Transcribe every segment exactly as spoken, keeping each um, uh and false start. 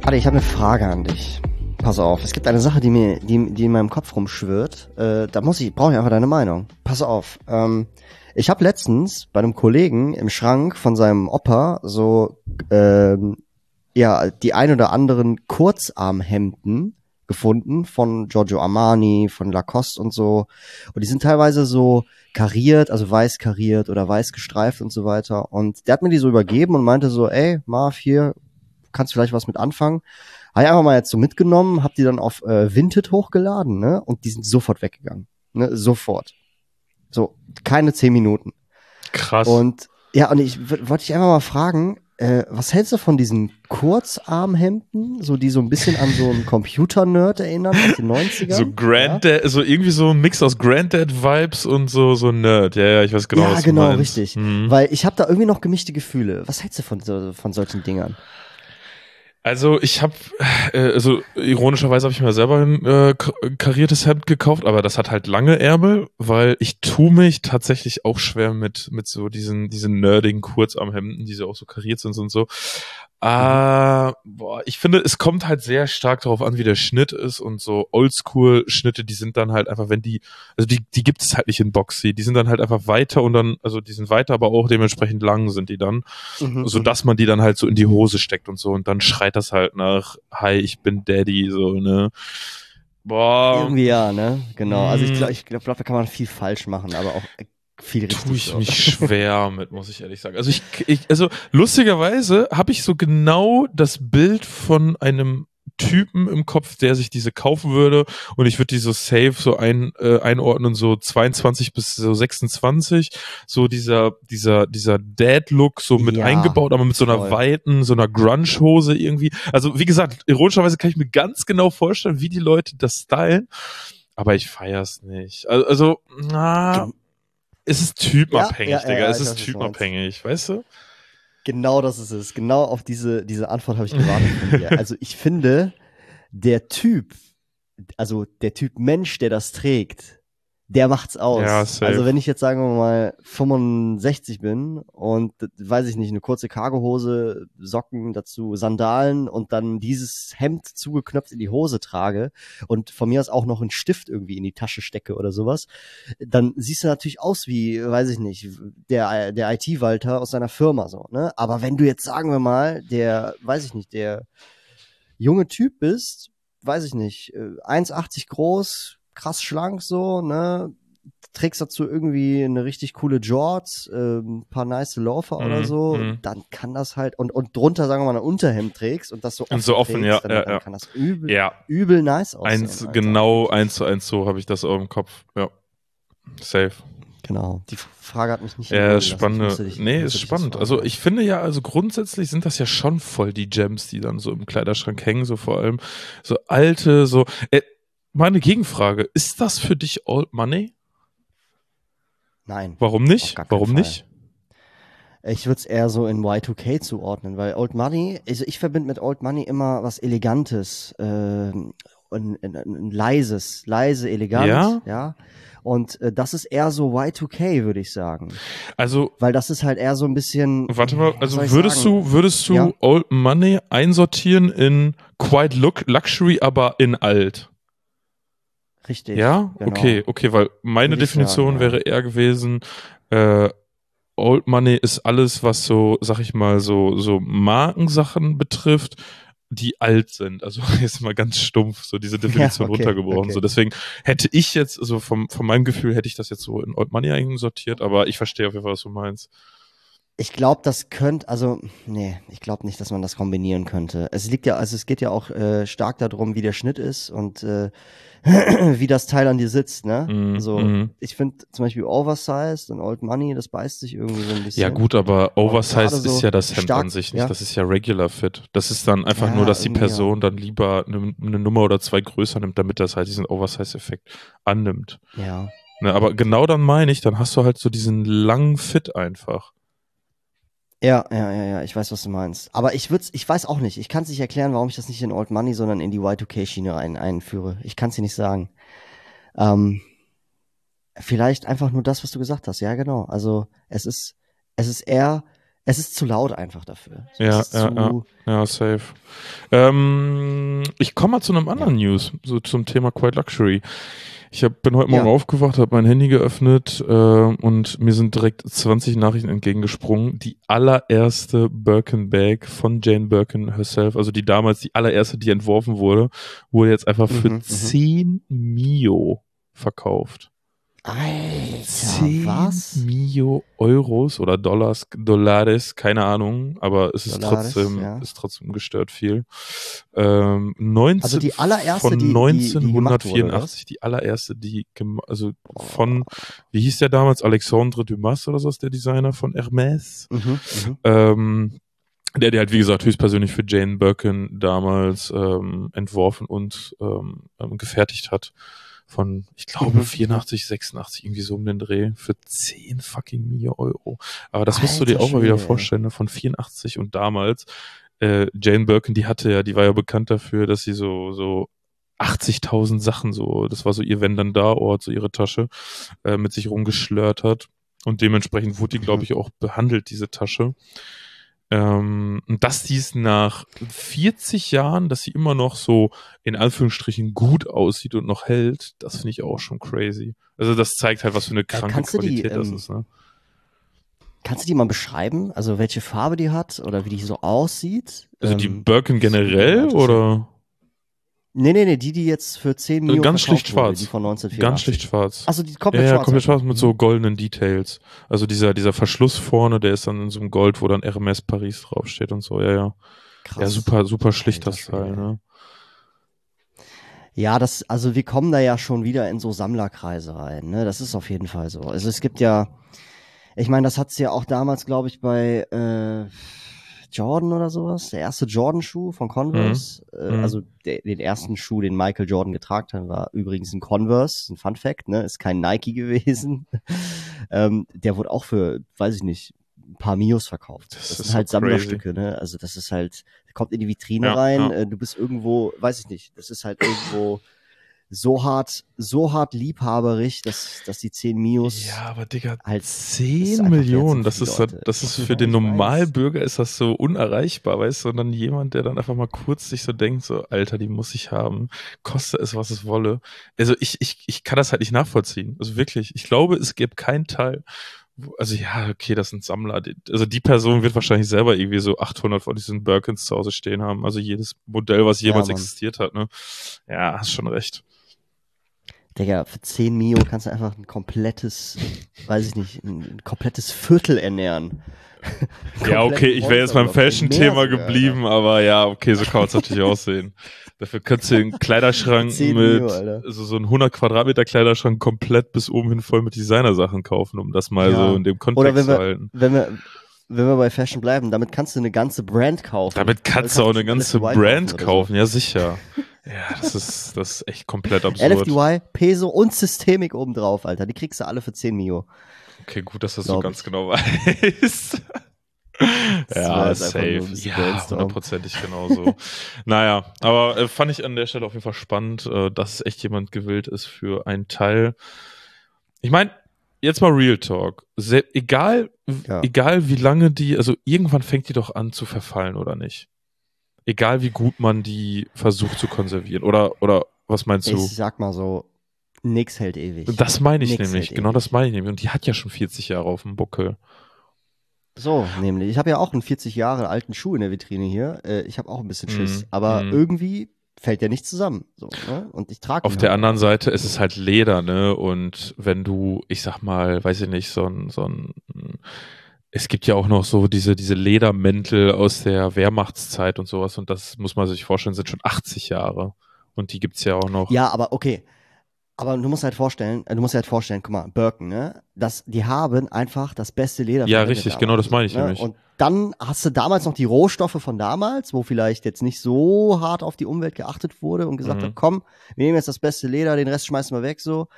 Adi, ich habe eine Frage an dich. Pass auf, es gibt eine Sache, die mir, die, die in meinem Kopf rumschwirrt. Äh, da muss ich, brauche ich einfach deine Meinung. Pass auf. Ähm, ich habe letztens bei einem Kollegen im Schrank von seinem Opa so ähm, ja die ein oder anderen Kurzarmhemden gefunden von Giorgio Armani, von Lacoste und so. Und die sind teilweise so kariert, also weiß kariert oder weiß gestreift und so weiter. Und der hat mir die so übergeben und meinte so, ey, Marv, hier, kannst du vielleicht was mit anfangen? Habe ich einfach mal jetzt so mitgenommen, hab die dann auf äh, Vinted hochgeladen, ne? Und die sind sofort weggegangen. Ne? Sofort. So, keine zehn Minuten. Krass. Und ja, und ich w- wollte dich einfach mal fragen, äh, was hältst du von diesen Kurzarmhemden, so die so ein bisschen an so einen Computer-Nerd erinnern aus den neunzigern? So Granddad, ja? So irgendwie so ein Mix aus Granddad-Vibes und so so Nerd. Ja, ja, ich weiß genau, ja, was genau, du meinst. richtig. Mhm. Weil ich habe da irgendwie noch gemischte Gefühle. Was hältst du von, so, von solchen Dingern? Also ich habe, äh, also ironischerweise habe ich mir selber ein äh, kariertes Hemd gekauft, aber das hat halt lange Ärmel, weil ich tue mich tatsächlich auch schwer mit mit so diesen diesen nerdigen Kurzarmhemden, die so auch so kariert sind und so. Ah, boah, ich finde, es kommt halt sehr stark darauf an, wie der Schnitt ist und so Oldschool-Schnitte, die sind dann halt einfach, wenn die, also die die gibt es halt nicht in Boxy, die sind dann halt einfach weiter und dann, also die sind weiter, aber auch dementsprechend lang sind die dann, Mhm, so dass man die dann halt so in die Hose steckt und so und dann schreit das halt nach, hi, ich bin Daddy, so, ne? Boah, irgendwie ja, ne? Genau. Also ich mh, glaube, ich glaube, glaub, da kann man viel falsch machen, aber auch äh, viel tue richtig ich so. mich schwer mit, muss ich ehrlich sagen. Also ich, ich also lustigerweise habe ich so genau das Bild von einem Typen im Kopf, der sich diese kaufen würde und ich würde die so safe so ein, äh, einordnen, so zweiundzwanzig bis so sechsundzwanzig, so dieser, dieser, dieser Dad-Look so mit Ja, eingebaut, aber mit so einer voll. weiten, so einer Grunge-Hose irgendwie. Also wie gesagt, ironischerweise kann ich mir ganz genau vorstellen, wie die Leute das stylen, aber ich feier's nicht. Also, also na, Gen es ist ja, ja, typenabhängig, ja, Digga. ja, Es ich ist weiß, was du meinst. typenabhängig, weißt du? Genau das ist es. Genau auf diese, diese Antwort habe ich gewartet von dir. Also ich finde, der Typ, also der Typ Mensch, der das trägt, der macht's Ja, aus. Also safe. wenn ich jetzt, sagen wir mal, fünfundsechzig bin und, d- weiß ich nicht, eine kurze Cargohose, Socken dazu, Sandalen und dann dieses Hemd zugeknöpft in die Hose trage und von mir aus auch noch einen Stift irgendwie in die Tasche stecke oder sowas, dann siehst du natürlich aus wie, weiß ich nicht, der, der I T-Walter aus seiner Firma so, ne? Aber wenn du jetzt, sagen wir mal, der, weiß ich nicht, der junge Typ bist, weiß ich nicht, äh, eins Komma achtzig groß, krass schlank so, ne? Trägst dazu irgendwie eine richtig coole Jorts, äh, ein paar nice Loafer oder Mhm, so, mhm. dann kann das halt, und, und drunter, sagen wir mal, ein Unterhemd trägst und das so Und offen so offen, ja, trägst, dann, ja, dann ja. kann das übel, Ja, übel nice aussehen, eins, Alter. genau Wirklich. eins zu eins so habe ich das auch im Kopf. Ja, safe. Genau. Die Frage hat mich nicht in Ja, Ruhe ist gelassen. Ich spannend. musste dich, ich Nee, ist musste dich das spannend. fragen, Also ja. ich finde ja, also grundsätzlich sind das ja schon voll die Gems, die dann so im Kleiderschrank hängen, so vor allem so alte, so. Äh, meine Gegenfrage, ist das für dich Old Money? Nein, Warum auf nicht? gar keinen Warum Fall. nicht? Ich würde es eher so in Y zwei K zuordnen, weil Old Money, also ich verbinde mit Old Money immer was Elegantes, ähm, und ein, ein, ein leises, leise, elegant, Ja? ja. Und äh, das ist eher so Y zwei K, würde ich sagen. Also, Weil das ist halt eher so ein bisschen, warte mal, was soll also ich würdest sagen? du, würdest Ja, du Old Money einsortieren in Quite Look Luxury, aber in alt? richtig, Ja? Okay, genau. okay, weil meine Würde ich sagen, Definition ja. wäre eher gewesen, äh, Old Money ist alles, was so, sag ich mal, so, so Markensachen betrifft, die alt sind. Also jetzt mal ganz stumpf, so diese Ja, Definition okay, runtergebrochen. So okay. deswegen hätte ich jetzt, also vom, von meinem Gefühl hätte ich das jetzt so in Old Money einsortiert, aber ich verstehe auf jeden Fall, was du meinst. Ich glaube, das könnte, also, nee, ich glaube nicht, dass man das kombinieren könnte. Es liegt ja, also es geht ja auch äh, stark darum, wie der Schnitt ist und äh, wie das Teil an dir sitzt, ne? Mhm, Also, mhm. ich finde zum Beispiel Oversized und Old Money, das beißt sich irgendwie so ein Ja bisschen. gut, aber Und gerade Oversize ist so ja das Hemd an stark, sich nicht. ja, Das ist ja Regular Fit. Das ist dann einfach nur, ja, dass die irgendwie ja. Person dann lieber eine, eine Nummer oder zwei größer nimmt, damit das halt diesen Oversize-Effekt annimmt. Ja. Ne, aber genau dann meine ich, dann hast du halt so diesen langen Fit einfach. Ja, ja, ja, ja, ich weiß, was du meinst. Aber ich würd's, ich weiß auch nicht. Ich kann es nicht erklären, warum ich das nicht in Old Money, sondern in die Y zwei K-Schiene rein einführe. Ich kann es dir nicht sagen. Ähm, Vielleicht einfach nur das, was du gesagt hast. Ja, genau. Also es ist, es ist eher, Es ist zu laut einfach dafür. Es Ja, ist ja, ja, zu, ja, safe. Ähm, ich komme mal zu einem anderen News, so zum Thema Quiet Luxury. Ich hab, bin heute Morgen Ja. aufgewacht, habe mein Handy geöffnet äh, und mir sind direkt zwanzig Nachrichten entgegengesprungen. Die allererste Birkin Bag von Jane Birkin herself, also die damals die allererste, die entworfen wurde, wurde jetzt einfach für Mhm, mhm. zehn Mio verkauft. Alter, zehn was? Mio Euros oder Dollars, Dollares, keine Ahnung, aber es ist Dollares, trotzdem, ja. ist trotzdem gestört viel. Ähm, neunzehn, Also die allererste, von die- die- die gemacht wurde, neunzehnhundertvierundachtzig, die allererste, die, gem- also Boah. von, wie hieß der damals, Alexandre Dumas oder so, ist der Designer von Hermès. Mhm, mhm. Ähm, der, der halt, wie gesagt, höchstpersönlich für Jane Birkin damals ähm, entworfen und ähm, ähm, gefertigt hat. Von, ich glaube, Mhm, vierundachtzig, sechsundachtzig, irgendwie so um den Dreh, für zehn fucking Mio Euro. Aber das musst du Alter dir auch mal wieder Schwede, ey. vorstellen, ne? Von vierundachtzig und damals, äh, Jane Birkin, die hatte ja, die war ja bekannt dafür, dass sie so, so achtzigtausend Sachen so, das war so ihr Wenn dann da Ort, so ihre Tasche, äh, mit sich rumgeschlört hat. Und dementsprechend wurde die, glaube Mhm. ich, auch behandelt, diese Tasche. Ähm, und dass dies nach vierzig Jahren, dass sie immer noch so in Anführungsstrichen gut aussieht und noch hält, das finde ich auch schon crazy. Also das zeigt halt, was für eine kranke kannst du die, Qualität das ähm, ist, ne? Kannst du die mal beschreiben? Also welche Farbe die hat oder wie die so aussieht? Also die Ähm, Birkin das würde mich mal generell interessieren. oder Nee, nee, nee, die, die jetzt für zehn Mio ganz schlicht verkauft wurde, die schwarz? von Ganz neunzehnhundertvierundachtzig. schlicht schwarz. Also die Ja, komplett ja, schwarz. komplett schwarz einfach. mit Mhm. so goldenen Details. Also dieser, dieser Verschluss vorne, der ist dann in so einem Gold, wo dann Hermès Paris draufsteht und so, ja, ja. Krass. Ja, super, super schlicht Alter das Teil, Schwede. ne? Ja, das, also wir kommen da ja schon wieder in so Sammlerkreise rein, ne? Das ist auf jeden Fall so. Also es gibt ja, ich meine, das hat's ja auch damals, glaube ich, bei äh, Jordan oder sowas, der erste Jordan-Schuh von Converse, äh, Mhm. also der, den ersten Schuh, den Michael Jordan getragen hat, war übrigens ein Converse, ein Fun Fact, ne? Ist kein Nike gewesen. ähm, der wurde auch für, weiß ich nicht, ein paar Mios verkauft. Das Das, ist sind so halt crazy. Sammlerstücke, ne? Also das ist halt, kommt in die Vitrine Ja, rein, ja. äh, du bist irgendwo, weiß ich nicht, das ist halt irgendwo so hart, so hart liebhaberisch, dass, dass die zehn Mios Ja, aber Digga, halt ist zehn einfach wert Millionen, sind das für die ist, halt- Leute. das ist Ja, für den ich weiß. Normalbürger ist das so unerreichbar, weißt du, und dann jemand, der dann einfach mal kurz sich so denkt, so, Alter, die muss ich haben, koste es, was es wolle. Also ich, ich, ich kann das halt nicht nachvollziehen. Also wirklich, ich glaube, es gibt keinen Teil, wo, also ja, okay, das sind Sammler. Die, also die Person wird wahrscheinlich selber irgendwie so achthundert von diesen Birkins zu Hause stehen haben. Also jedes Modell, was jemals Ja, Mann. existiert hat, ne? Ja, hast schon recht. Digga, für zehn Mio kannst du einfach ein komplettes, weiß ich nicht, ein komplettes Viertel ernähren. Ja, okay, ich wäre jetzt beim Fashion-Thema geblieben, aber ja, okay, so kann es natürlich aussehen. Dafür könntest du einen Kleiderschrank zehn mit, Mio, Alter. also so einen hundert Quadratmeter Kleiderschrank komplett bis oben hin voll mit Designersachen kaufen, um das mal Ja. so in dem Oder Kontext wenn zu wir, halten. wenn wir, wenn wir bei Fashion bleiben, damit kannst du eine ganze Brand kaufen. Damit kannst du auch eine ganze L F D Y Brand oder so. kaufen, ja sicher. Ja, das ist, das ist echt komplett L F absurd. D Y, Peso und Systemik obendrauf, Alter. Die kriegst du alle für zehn Mio. Okay, gut, dass das so Glaub ganz ich. genau weißt. Das war Ja, jetzt einfach nur ein safe. bisschen Ja, Brainstorm. hundertprozentig genauso. Naja, aber äh, fand ich an der Stelle auf jeden Fall spannend, äh, dass echt jemand gewillt ist für einen Teil. Ich meine, jetzt mal Real Talk. Se egal, Ja. egal wie lange die, also irgendwann fängt die doch an zu verfallen, oder nicht? Egal wie gut man die versucht zu konservieren. Oder, oder was meinst du? Ich sag mal so, nix hält ewig. Das meine ich Nix nämlich, hält genau ewig. das meine ich nämlich. Und die hat ja schon vierzig Jahre auf dem Buckel. So, nämlich. Ich habe ja auch einen vierzig Jahre alten Schuh in der Vitrine hier. Äh, ich habe auch ein bisschen Schiss. Mhm, Aber mhm. irgendwie fällt der nicht zusammen. So, ne? Und ich trage Auf der anderen Seite ist es halt Leder, ne? Und wenn du, ich sag mal, weiß ich nicht, so ein, so ein, es gibt ja auch noch so diese, diese Ledermäntel aus der Wehrmachtszeit und sowas. Und das muss man sich vorstellen, sind schon achtzig Jahre. Und die gibt's ja auch noch. Ja, aber okay. Aber du musst halt vorstellen, äh, du musst halt vorstellen, guck mal, Birken, ne? Das, die haben einfach das beste Leder Ja, verwendet richtig, damals, genau, das meine ich ne? nämlich. Und dann hast du damals noch die Rohstoffe von damals, wo vielleicht jetzt nicht so hart auf die Umwelt geachtet wurde und gesagt Mhm. hat, komm, wir nehmen jetzt das beste Leder, den Rest schmeißen wir weg, so.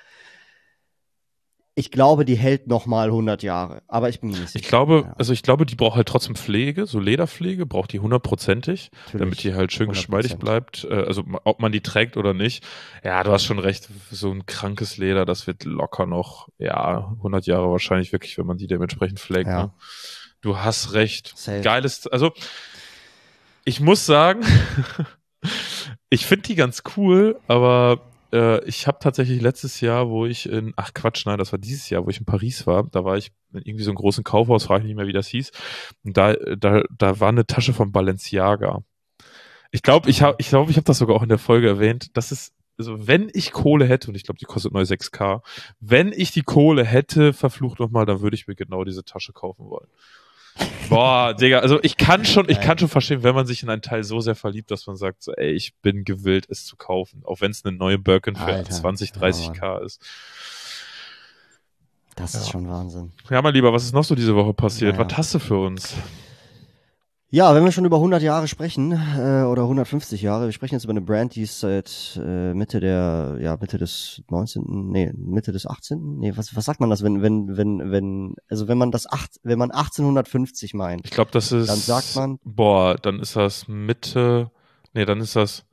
Ich glaube, die hält noch mal hundert Jahre, aber ich bin mir nicht sicher. Ich glaube, Ja, also ich glaube, die braucht halt trotzdem Pflege, so Lederpflege braucht die hundertprozentig, natürlich. damit die halt schön hundert geschmeidig Prozent. bleibt. Äh, Also ma- ob man die trägt oder nicht. Ja, du hast schon recht, so ein krankes Leder, das wird locker noch, ja, hundert Jahre wahrscheinlich wirklich, wenn man die dementsprechend pflegt. Ja. Ne? Du hast recht. Safe. Geiles, also ich muss sagen, ich finde die ganz cool, aber äh, ich habe tatsächlich letztes Jahr, wo ich in, ach Quatsch, nein, das war dieses Jahr, wo ich in Paris war, da war ich in irgendwie so einem großen Kaufhaus, frage ich nicht mehr, wie das hieß, und da, da, da war eine Tasche von Balenciaga. Ich glaube, ich habe ich glaub, ich hab das sogar auch in der Folge erwähnt, das ist, also wenn ich Kohle hätte, und ich glaube, die kostet neu sechs K, wenn ich die Kohle hätte, verflucht nochmal, dann würde ich mir genau diese Tasche kaufen wollen. Boah, Digga, also ich kann schon, ich kann schon verstehen, wenn man sich in einen Teil so sehr verliebt, dass man sagt, so, ey, ich bin gewillt, es zu kaufen, auch wenn es eine neue Birkin für Alter, zwanzig, dreißig K ja, ist. Das Ja. ist schon Wahnsinn. Ja, mein Lieber, was ist noch so diese Woche passiert? Naja. Was hast du für uns? Ja, wenn wir schon über hundert Jahre sprechen, äh, oder hundertfünfzig Jahre, wir sprechen jetzt über eine Brand, die ist seit äh, Mitte der, ja, Mitte des neunzehnten, nee, Mitte des achtzehnten, nee, was, was sagt man das, wenn, wenn, wenn, wenn, also wenn man das acht, wenn man achtzehnhundertfünfzig meint, Ich glaube, das ist, dann sagt man, boah, dann ist das Mitte, nee, dann ist das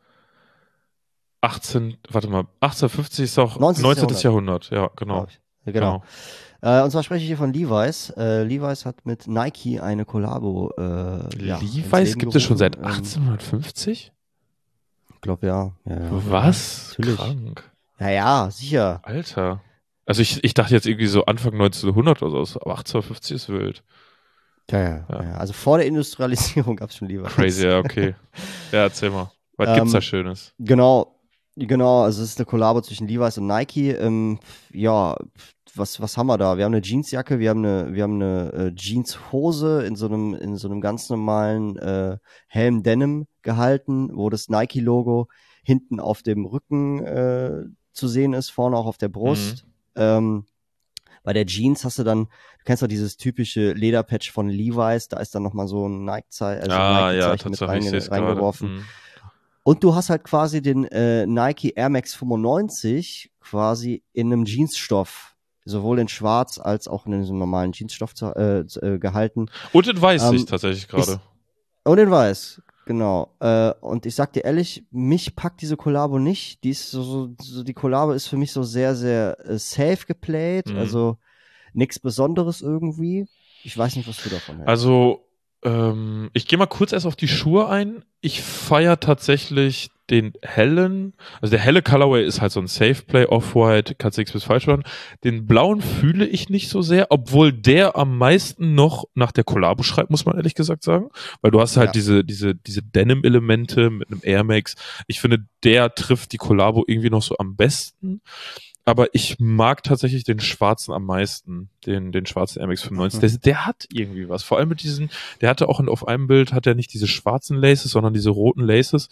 achtzehn, warte mal, achtzehnhundertfünfzig ist auch neunzehnten. neunzehnten. Jahrhundert, ja, genau. glaub ich. Ja, genau. Äh, und zwar spreche ich hier von Levi's. Äh, Levi's hat mit Nike eine Kollabo. Äh, ja, ins Levi's Leben gibt es schon seit gerufen. Ähm, achtzehnhundertfünfzig? Ich glaube ja. Ja, ja. Was? Natürlich. Krank. Ja, ja, sicher. Alter. Also ich, ich dachte jetzt irgendwie so Anfang neunzehnhundert oder so, aber achtzehnhundertfünfzig ist wild. Ja, ja, Ja. ja. Also vor der Industrialisierung gab es schon Levi's. Crazy, ja, okay. Ja, erzähl mal. Was gibt's Ähm, da Schönes? Genau, genau. Also es ist eine Kollabo zwischen Levi's und Nike. Ähm, ja, was was haben wir da? Wir haben eine Jeansjacke, wir haben eine wir haben eine äh, Jeanshose in so einem in so einem ganz normalen äh, Helm Denim gehalten, wo das Nike Logo hinten auf dem Rücken äh, zu sehen ist, vorne auch auf der Brust. Ähm, bei der Jeans hast du dann, du kennst doch dieses typische Lederpatch von Levi's, da ist dann nochmal so ein Nike-Zeichen also Ah, ja, Nike-Zeichen mit Tatsache, ich reinge seh's gerade. reingeworfen. Mhm. Und du hast halt quasi den äh, Nike Air Max fünfundneunzig quasi in einem Jeansstoff, sowohl in schwarz als auch in diesem normalen Jeansstoff zu, äh, zu- äh, gehalten. Und in weiß Ähm, sehe ich tatsächlich gerade. ist- Und in weiß, genau. Äh, und ich sag dir ehrlich, mich packt diese Kollabo nicht. Die ist so, so, so die Kollabo ist für mich so sehr, sehr äh, safe geplayt, Mhm. also nichts Besonderes irgendwie. Ich weiß nicht, was du davon hältst. Also, ähm, ich gehe mal kurz erst auf die Schuhe ein. Ich feiere tatsächlich den hellen, also der helle Colorway ist halt so ein Safe Play, Off-White, kannst nichts bis falsch machen. Den blauen fühle ich nicht so sehr, obwohl der am meisten noch nach der Kollabo schreibt, muss man ehrlich gesagt sagen. Weil du hast halt Ja. diese, diese, diese Denim-Elemente mit einem Air Max. Ich finde, der trifft die Kollabo irgendwie noch so am besten. Aber ich mag tatsächlich den schwarzen am meisten, den, den schwarzen Air Max fünfundneunzig. Mhm. Der, der hat irgendwie was. Vor allem mit diesen, der hatte auch in, auf einem Bild, hat er nicht diese schwarzen Laces, sondern diese roten Laces.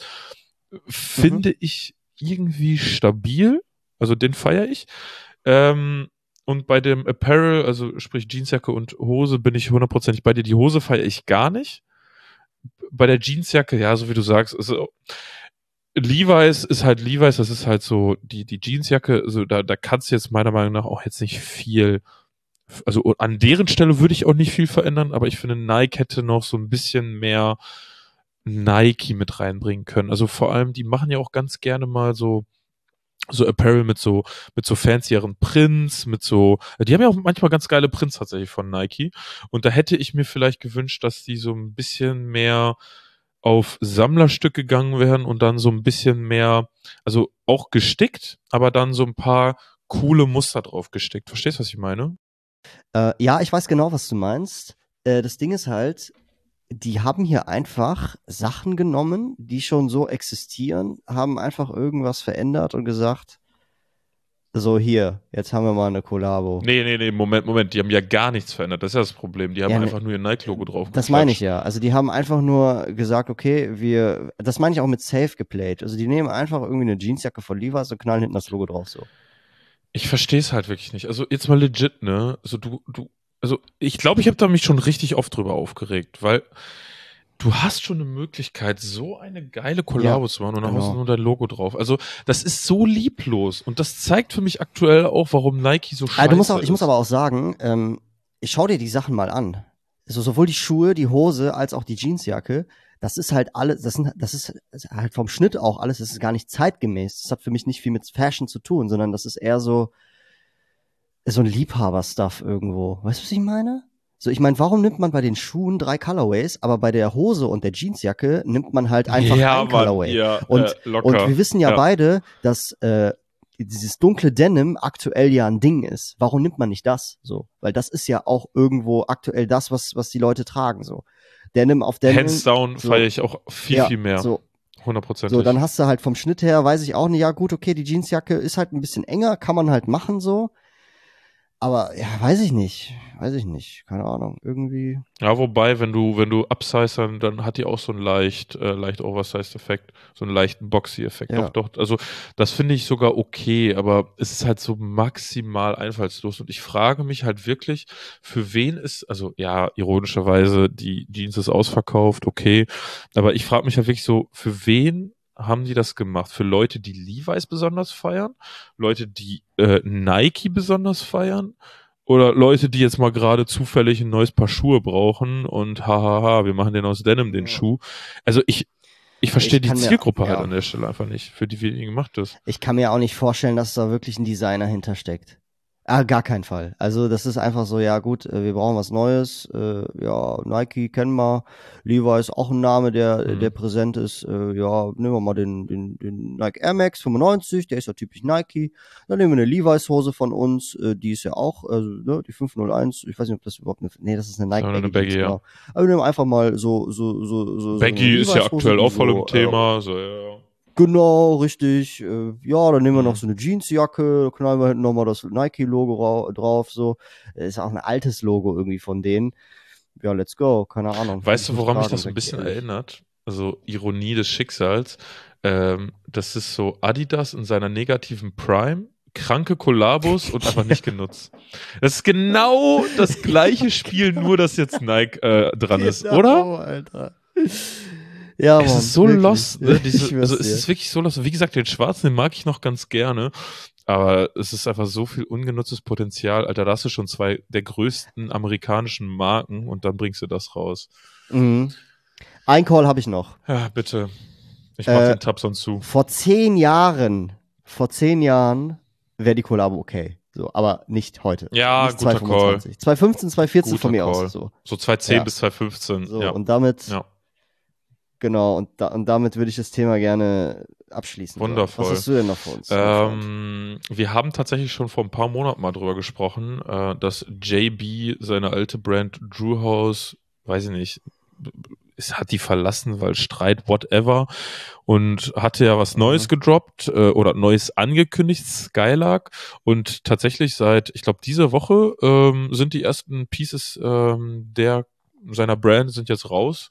Finde ich irgendwie stabil. Also den feiere ich. Ähm, und bei dem Apparel, also sprich Jeansjacke und Hose, bin ich hundertprozentig bei dir. Die Hose feiere ich gar nicht. Bei der Jeansjacke, ja, so wie du sagst, also Levi's ist halt Levi's, das ist halt so die, die Jeansjacke, also da, da kannst du jetzt meiner Meinung nach auch jetzt nicht viel, also an deren Stelle würde ich auch nicht viel verändern, aber ich finde, Nike hätte noch so ein bisschen mehr Nike mit reinbringen können. Also vor allem, die machen ja auch ganz gerne mal so so Apparel mit so mit so fancyeren Prints, mit so, die haben ja auch manchmal ganz geile Prints tatsächlich von Nike und da hätte ich mir vielleicht gewünscht, dass die so ein bisschen mehr auf Sammlerstück gegangen wären und dann so ein bisschen mehr, also auch gestickt, aber dann so ein paar coole Muster drauf gestickt. Verstehst du, was ich meine? Äh, ja, ich weiß genau, was du meinst. Äh, das Ding ist halt, die haben hier einfach Sachen genommen, die schon so existieren, haben einfach irgendwas verändert und gesagt, so hier, jetzt haben wir mal eine Kollabo. Nee, nee, nee, Moment, Moment, die haben ja gar nichts verändert, das ist ja das Problem. Die haben Ja, ne- einfach nur ihr Nike-Logo drauf Das meine ich ja. Also die haben einfach nur gesagt, okay, wir, das meine ich auch mit safe geplayt. Also die nehmen einfach irgendwie eine Jeansjacke von Levi's und knallen hinten das Logo drauf so. Ich verstehe es halt wirklich nicht. Also jetzt mal legit, ne? Also du, du, also ich glaube, ich habe da mich schon richtig oft drüber aufgeregt, weil du hast schon eine Möglichkeit, so eine geile Kollabo Ja, zu machen und dann genau. hast du nur dein Logo drauf. Also das ist so lieblos und das zeigt für mich aktuell auch, warum Nike so scheiße Ah, du musst auch, ich ist. muss aber auch sagen, ähm, ich schau dir die Sachen mal an. Also sowohl die Schuhe, die Hose als auch die Jeansjacke, das ist halt alles, das sind, das ist halt vom Schnitt auch alles, das ist gar nicht zeitgemäß. Das hat für mich nicht viel mit Fashion zu tun, sondern das ist eher so, so ein Liebhaber-Stuff irgendwo. Weißt du, was ich meine? So, ich meine, warum nimmt man bei den Schuhen drei Colorways, aber bei der Hose und der Jeansjacke nimmt man halt einfach Ja, ein Mann, Colorway. ja, und, äh, locker. und wir wissen ja, Ja. beide, dass äh, dieses dunkle Denim aktuell ja ein Ding ist. Warum nimmt man nicht das? So, weil das ist ja auch irgendwo aktuell das, was was die Leute tragen. So, Denim auf Denim. Hands down so, feiere ich auch viel, ja, viel mehr. So, hundertprozentig. so, dann hast du halt vom Schnitt her, weiß ich auch nicht, ja gut, okay, die Jeansjacke ist halt ein bisschen enger, kann man halt machen so. Aber ja, weiß ich nicht, weiß ich nicht, keine Ahnung, irgendwie. Ja, wobei, wenn du, wenn du upsize, dann, dann hat die auch so einen leicht, äh, leicht Oversized-Effekt, so einen leichten Boxy-Effekt. Ja. Doch, doch, also das finde ich sogar okay, aber es ist halt so maximal einfallslos und ich frage mich halt wirklich, für wen ist, also ja, ironischerweise, die Jeans ist ausverkauft, okay, aber ich frage mich halt wirklich so, für wen haben die das gemacht? Für Leute, die Levi's besonders feiern? Leute, die äh, Nike besonders feiern? Oder Leute, die jetzt mal gerade zufällig ein neues Paar Schuhe brauchen und hahaha, wir machen den aus Denim, den Ja. Schuh. Also ich, ich verstehe Ich die kann mir- Zielgruppe ja. halt an der Stelle einfach nicht, für die die gemacht ist. Ich kann mir auch nicht vorstellen, dass da wirklich ein Designer hintersteckt. Ah, gar keinen Fall. Also das ist einfach so, ja gut, äh, wir brauchen was Neues. Äh, ja, Nike kennen wir. Levi ist auch ein Name, der Mhm. der präsent ist. Äh, ja, nehmen wir mal den, den, den Nike Air Max fünfundneunzig, der ist ja typisch Nike. Dann nehmen wir eine Levi's Hose von uns, äh, die ist ja auch, also ne, die fünf null eins. Ich weiß nicht, ob das überhaupt eine, nee, das ist eine Nike Ja, eine Baggy, Baggy, ja. genau. Aber wir nehmen einfach mal so so so so Baggy so eine ist ja Levi's-Hose, aktuell die auch voll so, im Thema, so, ja, ja. Genau, richtig. Äh, ja, dann nehmen wir Mhm. noch so eine Jeansjacke, knallen wir hinten nochmal das Nike-Logo ra- drauf, so. Ist auch ein altes Logo irgendwie von denen. Ja, let's go, keine Ahnung. Weißt du, Muss ich woran mich tragen, das sag ein ich bisschen ehrlich. erinnert? Also Ironie des Schicksals. Ähm, das ist so Adidas in seiner negativen Prime, kranke Kollabos und einfach nicht genutzt. Das ist genau das gleiche Spiel, nur dass jetzt Nike äh, dran ist, Genau, oder? Alter. Ja, Es Mann, ist so wirklich. lost, ne? Diese, Ich schwör's also es dir. ist wirklich so lost. Wie gesagt, den schwarzen, den mag ich noch ganz gerne. Aber es ist einfach so viel ungenutztes Potenzial. Alter, da hast du schon zwei der größten amerikanischen Marken und dann bringst du das raus. Mhm. Ein Call habe ich noch. Ja, bitte. Ich mach Äh, den Tab sonst zu. Vor zehn Jahren, vor zehn Jahren wäre die Kollabo okay. So, aber nicht heute. Ja, nicht guter Call. zwanzig fünfzehn, zwanzig vierzehn Guter von mir Call. aus. So, So zweitausendzehn Ja. bis zweitausendfünfzehn. so ja. und damit, ja. genau, und, da, und damit würde ich das Thema gerne abschließen. Wundervoll. So. Was hast du denn noch für uns? Ähm, wir haben tatsächlich schon vor ein paar Monaten mal drüber gesprochen, äh, dass J B seine alte Brand Drew House, weiß ich nicht, es hat die verlassen, weil Streit, whatever, und hatte ja was Neues Mhm. gedroppt äh, oder Neues angekündigt, Skylark, und tatsächlich seit, ich glaube, dieser Woche ähm, sind die ersten Pieces ähm, der seiner Brand sind jetzt raus.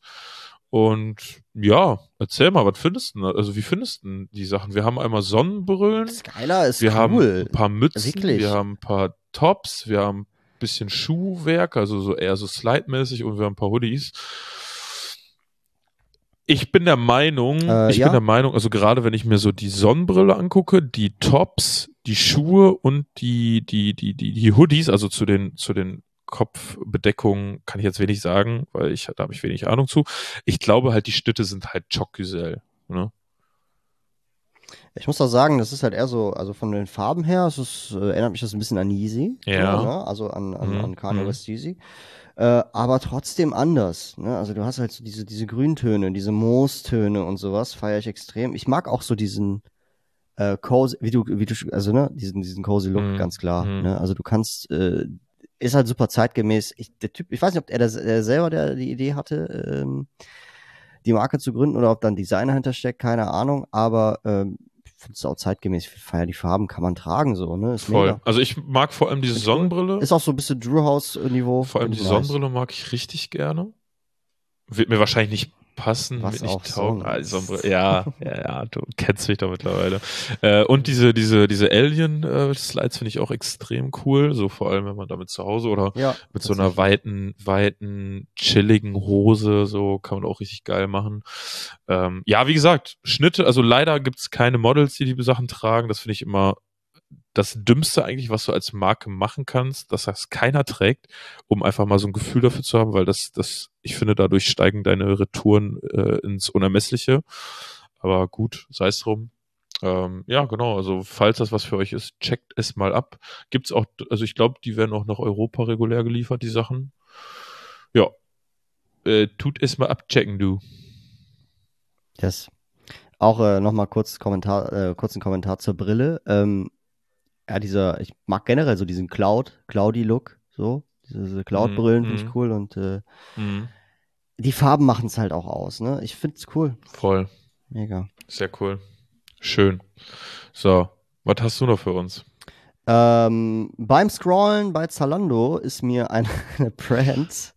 Und ja, erzähl mal, was findest du denn? Also wie findest du denn die Sachen? Wir haben einmal Sonnenbrillen, Skylar ist wir haben cool. ein paar Mützen, Wirklich. wir haben ein paar Tops, wir haben ein bisschen Schuhwerk, also so eher so Slide-mäßig, und wir haben ein paar Hoodies. Ich bin der Meinung, Äh, ich ja. bin der Meinung, also gerade wenn ich mir so die Sonnenbrille angucke, die Tops, die Schuhe und die, die, die, die, die Hoodies, also zu den, zu den Kopfbedeckungen kann ich jetzt wenig sagen, weil ich, da habe ich wenig Ahnung zu. Ich glaube halt, die Schnitte sind halt Choc-Güzel, ne? Ich muss auch sagen, das ist halt eher so, also von den Farben her, es ist, äh, erinnert mich das ein bisschen an Yeezy. Ja. So, ne? Also an, an, Mhm, an Kanye mhm. West Yeezy. Äh, aber trotzdem anders. Ne? Also du hast halt so diese, diese Grüntöne, diese Moostöne und sowas, feiere ich extrem. Ich mag auch so diesen äh, cozy, wie du, wie du, also ne, diesen, diesen cozy Look, Mhm, ganz klar. mhm. Ne? Also du kannst, äh, ist halt super zeitgemäß. Ich, der Typ, ich weiß nicht, ob er das er selber der die Idee hatte, ähm, die Marke zu gründen oder ob dann Designer hintersteckt, keine Ahnung, aber ähm, ich finde es auch zeitgemäß. Ich feier die Farben, kann man tragen, so, ne? Ist Voll. mega. Also ich mag vor allem diese Ist cool. Sonnenbrille. Ist auch so ein bisschen Drew House-Niveau. Vor allem Find die ich nice. Sonnenbrille mag ich richtig gerne. Wird mir wahrscheinlich nicht passen, Was wird nicht auch taugen. sonst. Ah, die Sonnenbrille. Ja, ja, ja, du kennst mich doch mittlerweile. Äh, und diese, diese, diese Alien-Slides finde ich auch extrem cool. So vor allem, wenn man damit zu Hause oder Ja, mit so einer tatsächlich. weiten, weiten, chilligen Hose, so kann man auch richtig geil machen. Ähm, ja, wie gesagt, Schnitte, also leider gibt's keine Models, die die Sachen tragen. Das finde ich immer das Dümmste eigentlich, was du als Marke machen kannst, dass das keiner trägt, um einfach mal so ein Gefühl dafür zu haben, weil das, das, ich finde, dadurch steigen deine Retouren äh, ins Unermessliche. Aber gut, sei es drum. Ähm, ja, genau, also falls das was für euch ist, checkt es mal ab. Gibt's auch, also ich glaube, die werden auch nach Europa regulär geliefert, die Sachen. Ja, äh, tut es mal abchecken, du. Yes. Auch äh, nochmal kurz Kommentar, äh, kurzen Kommentar zur Brille. Ähm, ja, dieser, ich mag generell so diesen Cloud, Cloudy-Look, so. Diese Cloud-Brillen Mhm, finde ich cool und äh, mhm. die Farben machen es halt auch aus, ne? Ich finde es cool. Voll. Mega. Sehr cool. Schön. So, was hast du noch für uns? Ähm, beim Scrollen bei Zalando ist mir eine, eine Brand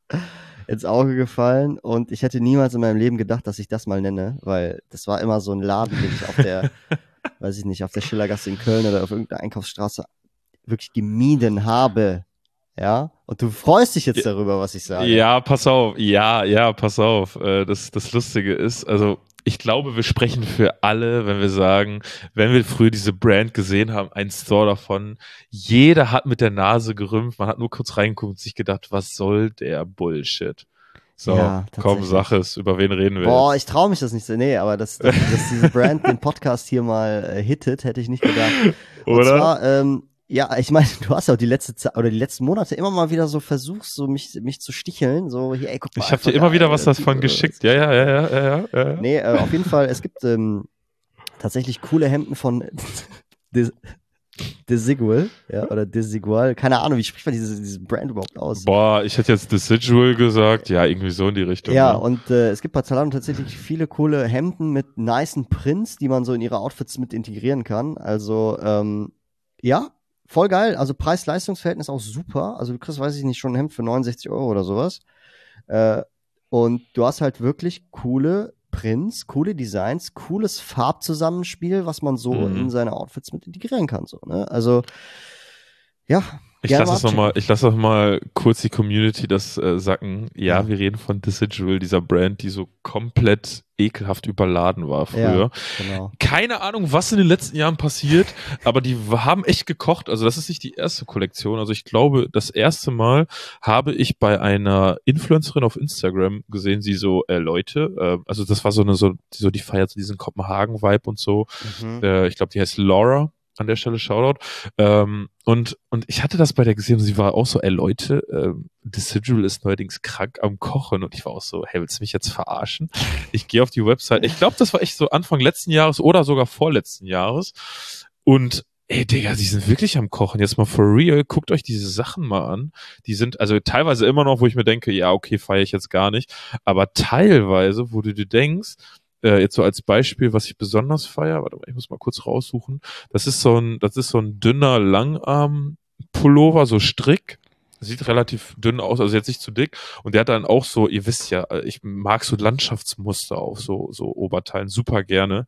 ins Auge gefallen und ich hätte niemals in meinem Leben gedacht, dass ich das mal nenne, weil das war immer so ein Laden, den ich auf der, weiß ich nicht, auf der Schillergasse in Köln oder auf irgendeiner Einkaufsstraße wirklich gemieden habe. Ja, und du freust dich jetzt darüber, was ich sage. Ja, pass auf. Ja, ja, pass auf. Äh, Das, das Lustige ist, also ich glaube, wir sprechen für alle, wenn wir sagen, wenn wir früher diese Brand gesehen haben, ein Store davon, jeder hat mit der Nase gerümpft, man hat nur kurz reingeguckt und sich gedacht, was soll der Bullshit? So, Ja, komm, tatsächlich. sag es, über wen reden wir Boah, jetzt? ich traue mich das nicht so. Nee, aber dass, dass, dass diese Brand den Podcast hier mal äh, hittet, hätte ich nicht gedacht. Und Oder? zwar, ähm, ja, ich meine, du hast ja auch die letzte Zeit oder die letzten Monate immer mal wieder so versucht, so mich, mich zu sticheln. So, hier, ey, guck mal. Ich habe dir voll immer geil, wieder was der davon Typ, geschickt. äh, Ja, ja, ja, ja, ja, ja, ja. Nee, äh, auf jeden Fall, es gibt ähm, tatsächlich coole Hemden von Des- Desigual, ja, oder Desigual. Keine Ahnung, wie spricht man diese, diese Brand überhaupt aus? Boah, ich hätte jetzt Decidual gesagt. Ja, irgendwie so in die Richtung. Ja, ne? und äh, es gibt bei Zalando tatsächlich viele coole Hemden mit nicen Prints, die man so in ihre Outfits mit integrieren kann. Also, ähm, ja, voll geil. Also Preis-Leistungs-Verhältnis auch super. Also du kriegst, weiß ich nicht, schon ein Hemd für neunundsechzig Euro oder sowas. Äh, und du hast halt wirklich coole Prints, coole Designs, cooles Farbzusammenspiel, was man so Mhm. in seine Outfits mit integrieren kann. So, ne? Also, ja, Ich gerne lasse mal es nochmal, abchecken. ich lasse noch mal kurz die Community das äh, sacken. Ja, Ja. wir reden von Decidual, dieser Brand, die so komplett ekelhaft überladen war früher. Ja, genau. Keine Ahnung, was in den letzten Jahren passiert, aber die haben echt gekocht. Also das ist nicht die erste Kollektion. Also ich glaube, das erste Mal habe ich bei einer Influencerin auf Instagram gesehen, sie so, äh, Leute, äh, also das war so eine, so, so die feiert so diesen Kopenhagen-Vibe und so. Mhm. Äh, ich glaube, die heißt Laura. An der Stelle Shoutout. Ähm, und, und ich hatte das bei der gesehen und sie war auch so, ey Leute, ähm, Decidual ist neuerdings krank am Kochen. Und ich war auch so, hey, willst du mich jetzt verarschen? Ich gehe auf die Website. Ich glaube, das war echt so Anfang letzten Jahres oder sogar vorletzten Jahres. Und ey, Digga, die sind wirklich am Kochen. Jetzt mal for real, guckt euch diese Sachen mal an. Die sind also teilweise immer noch, wo ich mir denke, ja, okay, feiere ich jetzt gar nicht. Aber teilweise, wo du dir denkst, äh, jetzt so als Beispiel, was ich besonders feiere, warte mal, ich muss mal kurz raussuchen. Das ist so ein, das ist so ein dünner Langarm-Pullover, so Strick. Sieht relativ dünn aus, also jetzt nicht zu dick. Und der hat dann auch so, ihr wisst ja, ich mag so Landschaftsmuster auf so, so Oberteilen super gerne.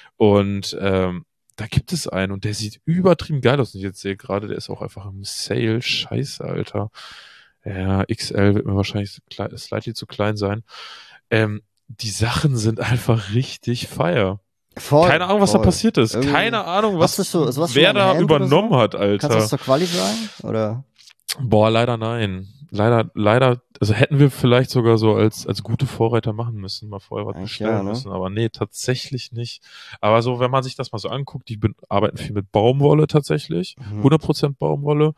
Und ähm, da gibt es einen und der sieht übertrieben geil aus. Und ich jetzt sehe gerade, der ist auch einfach im Sale. Scheiße, Alter. Ja, X L wird mir wahrscheinlich slightly zu klein sein. Ähm, die Sachen sind einfach richtig fire. Voll, Keine Ahnung, was voll. da passiert ist. Irgendwie- Keine Ahnung, was, Hast du so- sowas schon wer mal in da Hand oder übernommen so? hat, Kannst du das Alter. zur Quali sagen? Oder? Boah, leider nein. Leider, leider, also hätten wir vielleicht sogar so als, als gute Vorreiter machen müssen, mal vorher was Eigentlich bestellen ja, ne? müssen. Aber nee, tatsächlich nicht. Aber so, wenn man sich das mal so anguckt, die be- arbeiten viel mit Baumwolle tatsächlich. Mhm. hundert Prozent Baumwolle.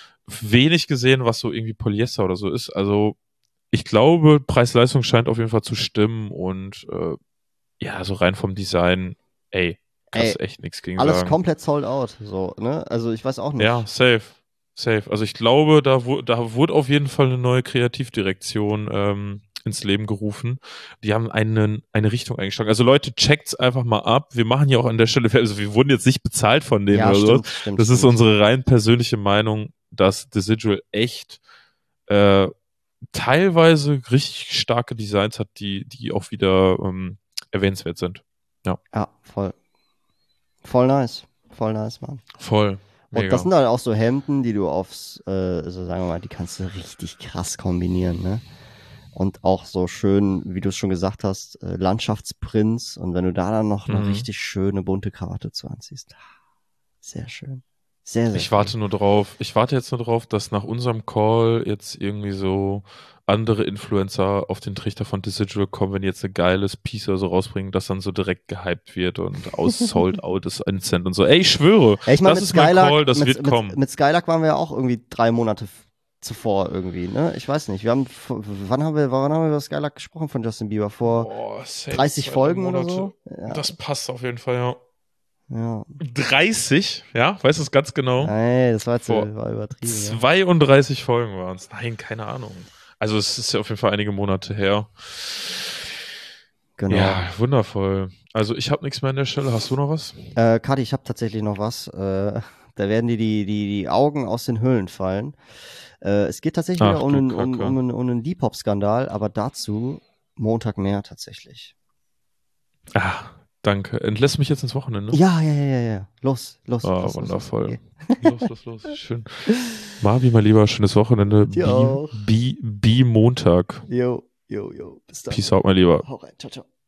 Wenig gesehen, was so irgendwie Polyester oder so ist. Also, ich glaube, Preis-Leistung scheint auf jeden Fall zu stimmen und äh, ja, so rein vom Design, ey, kannst Ey, echt nichts gegen Alles sagen. komplett sold out, so, ne? Also ich weiß auch nicht. Ja, safe. Safe. Also ich glaube, da, wu- da wurde auf jeden Fall eine neue Kreativdirektion ähm, ins Leben gerufen. Die haben einen, eine Richtung eingeschlagen. Also Leute, checkt's einfach mal ab. Wir machen ja auch an der Stelle, also wir wurden jetzt nicht bezahlt von denen Ja, oder stimmt, sowas. stimmt, Das ist stimmt. unsere rein persönliche Meinung, dass Decidual echt äh, teilweise richtig starke Designs hat, die, die auch wieder ähm, erwähnenswert sind. Ja, voll. Voll nice. Voll nice, Mann. Voll. Und Mega. das sind halt auch so Hemden, die du aufs, äh, so sagen wir mal, die kannst du richtig krass kombinieren, ne? Und auch so schön, wie du es schon gesagt hast, äh, Landschaftsprints. Und wenn du da dann noch eine Mhm. richtig schöne bunte Krawatte zu anziehst. Sehr schön. Sehr, sehr Ich warte nur drauf, ich warte jetzt nur drauf, dass nach unserem Call jetzt irgendwie so andere Influencer auf den Trichter von Decidual kommen, wenn die jetzt ein geiles Piece oder so rausbringen, das dann so direkt gehypt wird und aus sold out ist instant und so. Ey, ich schwöre, Ja, ich meine, das mit ist mein Skylark, Call, das mit, wird mit, kommen. mit Skylark waren wir ja auch irgendwie drei Monate f- zuvor irgendwie, ne? Ich weiß nicht. Wir haben, wann haben wir, wann haben wir über Skylab gesprochen von Justin Bieber? Vor oh, safe, dreißig Folgen oder so? Ja. Das passt auf jeden Fall, ja. Ja. dreißig, ja, weißt du es ganz genau? Nein, das war, jetzt war übertrieben. zweiunddreißig ja. Folgen waren es. Nein, keine Ahnung. Also es ist ja auf jeden Fall einige Monate her. Genau. Ja, wundervoll. Also ich habe nichts mehr an der Stelle. Hast du noch was? Äh, Kati, ich habe tatsächlich noch was. Äh, da werden dir die, die, die Augen aus den Höhlen fallen. Äh, es geht tatsächlich Ach, wieder um einen, um, um, einen, um einen Depop-Skandal, aber dazu Montag mehr tatsächlich. Ah, danke. Entlässt mich jetzt ins Wochenende? Ja, ja, ja, ja. Los, los. Ah, los wundervoll. Los, los, los. los. Schön. Marvi, mein Lieber, schönes Wochenende. Dir auch. Bi, Bi, Bi Montag. Jo, jo, jo. Bis dann. Peace out, mein Lieber. Hau rein. Ciao, ciao.